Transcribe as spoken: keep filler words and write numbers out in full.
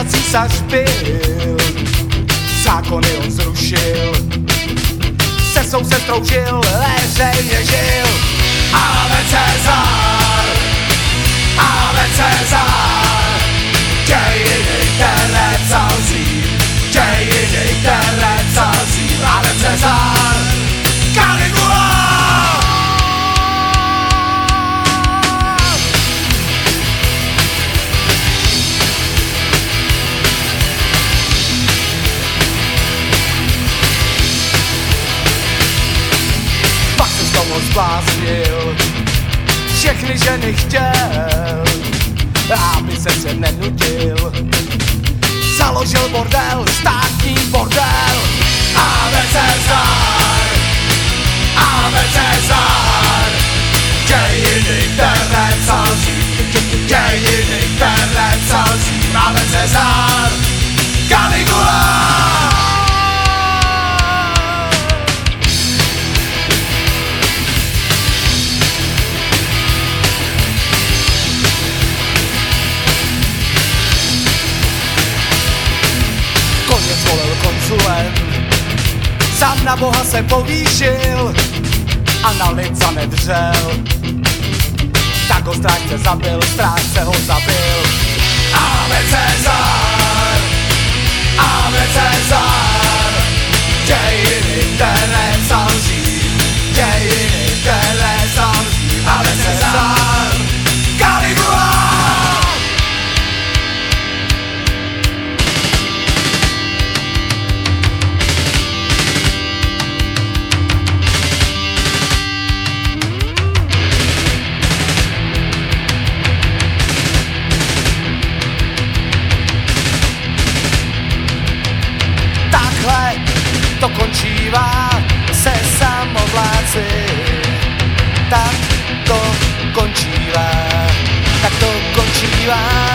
za císař byl, zákony on zrušil, se svou sestrou žil, veřejně žil. Ave Cezar, Ave Cezar, dějiny, které psal Řím, dějiny, které psal Řím. Ave Cezar, Caligula. Zbláznil, všechny ženy chtěl, aby se se nenudil. Založil bordel, státní bordel. Ave Cezar, Ave Cezar, dějiny, které psal Řím, dějiny, které psal Řím. Ave Cezar, Caligula. Zvolil konzulem, sám na Boha se povýšil a na lid zanedřel. Tak ho strážce zabil, strážce ho zabil. Ave Cezar, Ave Cezar, dějiny, které psal Řím, dějiny, které psal Řím. Ave Cezar, Caligula. To končívá se samovláci, tak to končívá, tak to končívá.